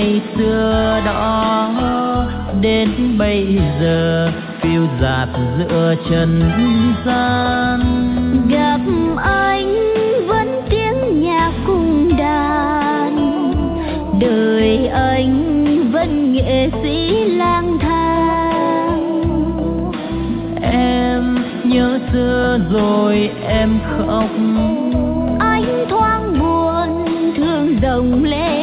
ngày xưa đó đến bây giờ phiêu dạt giữa trần gian. Gặp anh vẫn tiếng nhạc cung đàn, đời anh vẫn nghệ sĩ lang thang. Em nhớ xưa rồi em khóc, anh thoáng buồn thương rồng lên